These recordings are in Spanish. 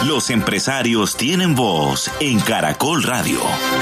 Los empresarios tienen voz en Caracol Radio.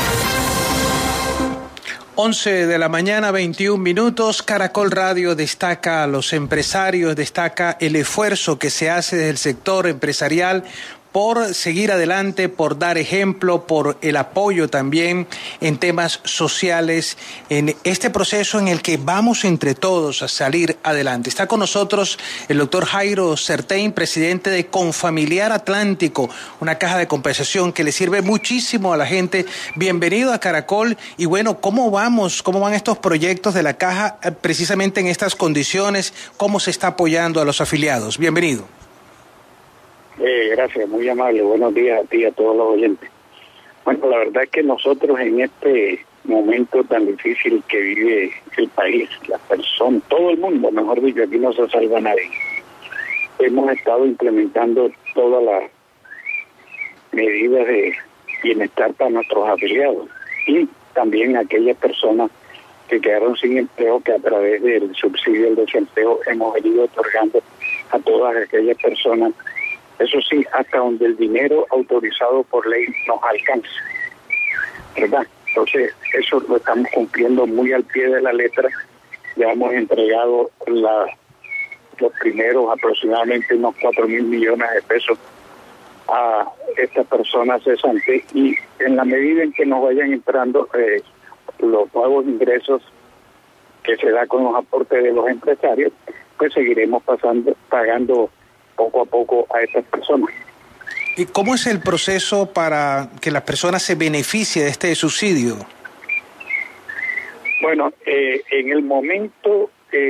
11 de la mañana, 21 minutos. Caracol Radio destaca a los empresarios, destaca el esfuerzo que se hace desde el sector empresarial por seguir adelante, por dar ejemplo, por el apoyo también en temas sociales, en este proceso en el que vamos entre todos a salir adelante. Está con nosotros el doctor Jairo Certain, presidente de Confamiliar Atlántico, una caja de compensación que le sirve muchísimo a la gente. Bienvenido a Caracol. Y bueno, ¿cómo vamos? ¿Cómo van estos proyectos de la caja precisamente en estas condiciones? ¿Cómo se está apoyando a los afiliados? Bienvenido. Gracias, muy amable. Buenos días a ti y a todos los oyentes. Bueno, la verdad es que nosotros en este momento tan difícil que vive el país, las personas, todo el mundo, mejor dicho, aquí no se salva nadie, hemos estado implementando todas las medidas de bienestar para nuestros afiliados y también aquellas personas que quedaron sin empleo, que a través del subsidio del desempleo hemos venido otorgando a todas aquellas personas. Eso sí, hasta donde el dinero autorizado por ley nos alcance, ¿verdad? Entonces, eso lo estamos cumpliendo muy al pie de la letra. Ya hemos entregado los primeros aproximadamente unos 4.000 millones de pesos a estas personas cesantes, y en la medida en que nos vayan entrando los nuevos ingresos que se da con los aportes de los empresarios, pues seguiremos pagando poco a poco a estas personas. ¿Y cómo es el proceso para que las personas se beneficien de este subsidio? Bueno, en el momento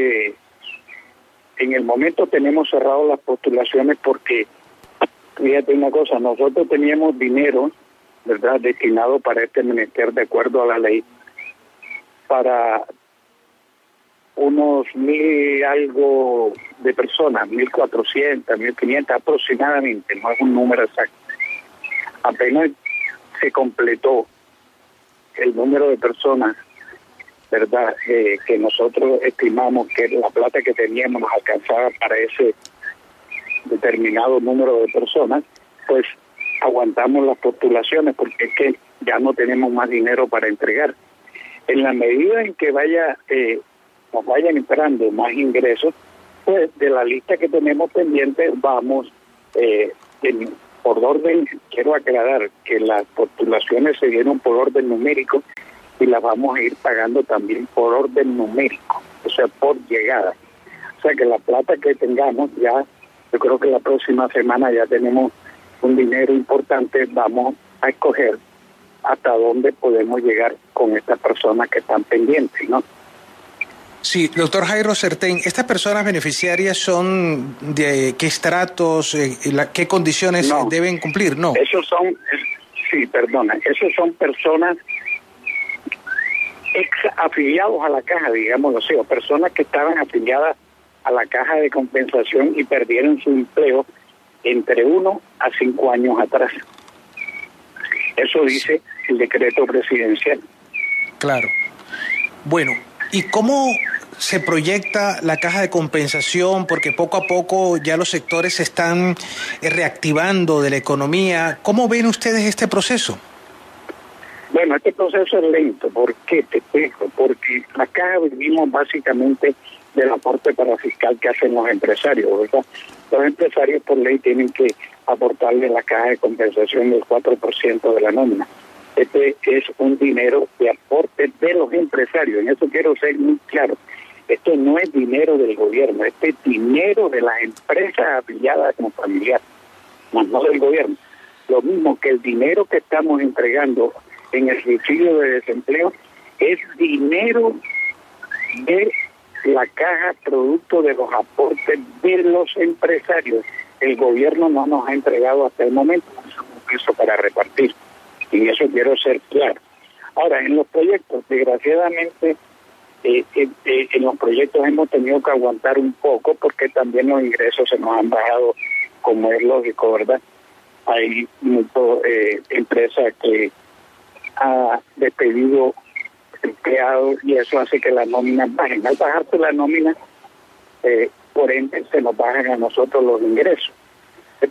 tenemos cerrado las postulaciones porque, fíjate una cosa, nosotros teníamos dinero, ¿verdad?, destinado para este menester de acuerdo a la ley, para unos 1.000 algo de personas, 1.400, 1.500 aproximadamente, no es un número exacto. Apenas se completó el número de personas, ¿verdad?, que nosotros estimamos que la plata que teníamos nos alcanzaba para ese determinado número de personas, pues aguantamos las postulaciones porque es que ya no tenemos más dinero para entregar. En la medida en que nos vayan entrando más ingresos, pues de la lista que tenemos pendiente vamos por orden. Quiero aclarar que las postulaciones se dieron por orden numérico y las vamos a ir pagando también por orden numérico, o sea, por llegada. O sea que la plata que tengamos ya, yo creo que la próxima semana ya tenemos un dinero importante, vamos a escoger hasta dónde podemos llegar con estas personas que están pendientes, ¿no? Sí, doctor Jairo Certain, ¿estas personas beneficiarias son de qué estratos, qué condiciones deben cumplir? No. Esos son personas ex afiliados a la caja, digámoslo así, o personas que estaban afiliadas a la caja de compensación y perdieron su empleo entre 1 a 5 años atrás. Eso dice el decreto presidencial. Claro. Bueno, ¿y cómo se proyecta la caja de compensación? Porque poco a poco ya los sectores se están reactivando de la economía. ¿Cómo ven ustedes este proceso? Bueno, este proceso es lento. ¿Por qué? Te explico. Porque la caja vivimos básicamente del aporte parafiscal que hacen los empresarios, ¿verdad? Los empresarios por ley tienen que aportarle a la caja de compensación del 4% de la nómina. Este es un dinero de aporte de los empresarios. En eso quiero ser muy claro. Esto no es dinero del gobierno, este es dinero de las empresas afiliadas a Confamiliar, más no del gobierno. Lo mismo que el dinero que estamos entregando en el subsidio de desempleo es dinero de la caja producto de los aportes de los empresarios. El gobierno no nos ha entregado hasta el momento eso para repartir. Y en eso quiero ser claro. Ahora, en los proyectos, desgraciadamente, en los proyectos hemos tenido que aguantar un poco porque también los ingresos se nos han bajado, como es lógico, ¿verdad? Hay muchas empresas que han despedido empleados y eso hace que las nóminas bajen. Al bajarse la nómina, por ende, se nos bajan a nosotros los ingresos.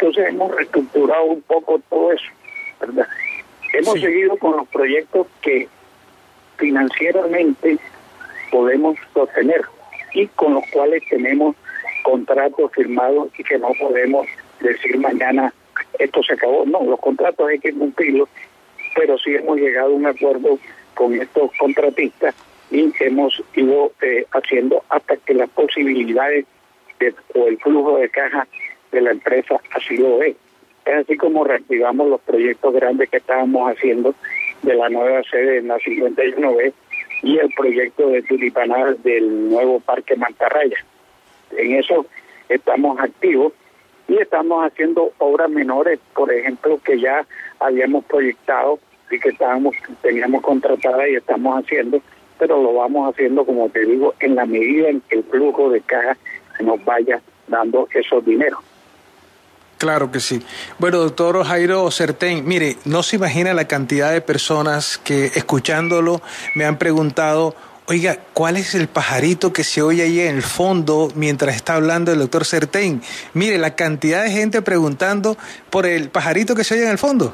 entonces hemos reestructurado un poco todo eso, ¿verdad? Hemos seguido con los proyectos que financieramente podemos sostener y con los cuales tenemos contratos firmados y que no podemos decir mañana esto se acabó. No, los contratos hay que cumplirlos, pero sí hemos llegado a un acuerdo con estos contratistas y hemos ido haciendo hasta que las posibilidades o el flujo de caja de la empresa así lo ve. Es así como reactivamos los proyectos grandes que estábamos haciendo de la nueva sede en la 51B y el proyecto de Tulipanar del nuevo Parque Mantarraya. En eso estamos activos y estamos haciendo obras menores, por ejemplo, que ya habíamos proyectado y que teníamos contratadas y estamos haciendo, pero lo vamos haciendo, como te digo, en la medida en que el flujo de caja nos vaya dando esos dineros. Claro que sí. Bueno, doctor Jairo Certain, mire, no se imagina la cantidad de personas que escuchándolo me han preguntado, oiga, ¿cuál es el pajarito que se oye ahí en el fondo mientras está hablando el doctor Certain? Mire, la cantidad de gente preguntando por el pajarito que se oye en el fondo.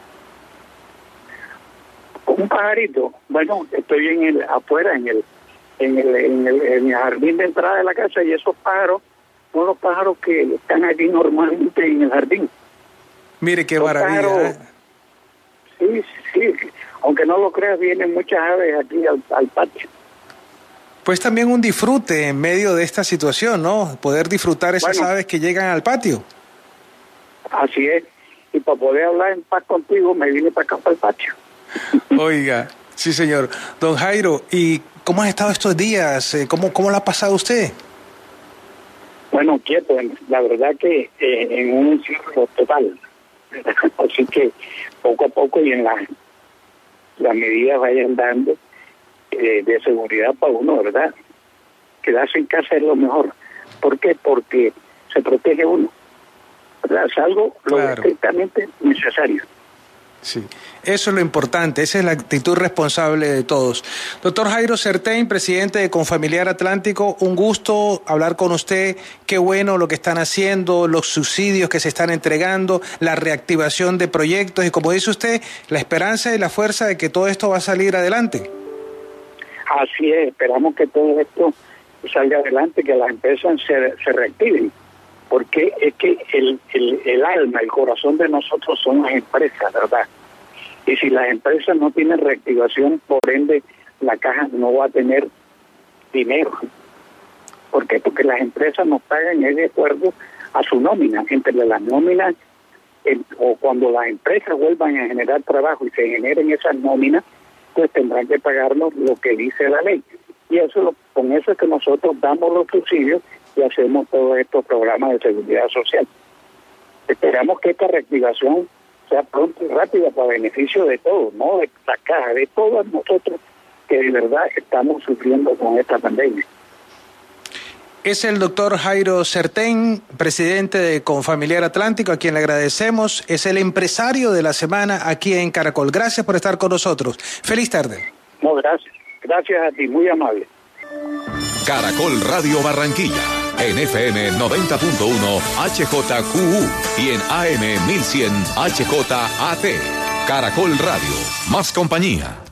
Un pajarito, bueno, estoy afuera en el jardín de entrada de la casa y esos pájaros son los pájaros que están aquí normalmente en el jardín. Mire qué maravilla. Pájaros, sí, aunque no lo creas, vienen muchas aves aquí al patio. Pues también un disfrute en medio de esta situación, ¿no? Poder disfrutar esas aves que llegan al patio. Así es, y para poder hablar en paz contigo me vine para acá, para el patio. Oiga, sí señor. Don Jairo, ¿y cómo han estado estos días? ¿Cómo lo ha pasado usted? Bueno, quieto, la verdad que en un encierro total. Así que poco a poco y en las medidas vayan dando de seguridad para uno, ¿verdad? Quedarse en casa es lo mejor. ¿Por qué? Porque se protege uno, ¿verdad? Salvo lo estrictamente necesario. Sí, eso es lo importante, esa es la actitud responsable de todos. Doctor Jairo Certain, presidente de Confamiliar Atlántico, un gusto hablar con usted. Qué bueno lo que están haciendo, los subsidios que se están entregando, la reactivación de proyectos y, como dice usted, la esperanza y la fuerza de que todo esto va a salir adelante. Así es, esperamos que todo esto salga adelante, que las empresas se reactiven, porque es que el alma, el corazón de nosotros son las empresas, ¿verdad? Y si las empresas no tienen reactivación, por ende, la caja no va a tener dinero. ¿Por qué? Porque las empresas nos pagan de acuerdo a su nómina. Entre las nóminas, o cuando las empresas vuelvan a generar trabajo y se generen esas nóminas, pues tendrán que pagarnos lo que dice la ley. Y con eso es que nosotros damos los subsidios y hacemos todos estos programas de seguridad social. Esperamos que esta reactivación sea pronto y rápida para beneficio de todos, no de la caja, de todos nosotros que de verdad estamos sufriendo con esta pandemia. Es el doctor Jairo Certain, presidente de Confamiliar Atlántico, a quien le agradecemos. Es el empresario de la semana aquí en Caracol. Gracias por estar con nosotros. Feliz tarde. No, gracias. Gracias a ti, muy amable. Caracol Radio Barranquilla, en FM 90.1 HJQU y en AM 1100 HJAT. Caracol Radio, más compañía.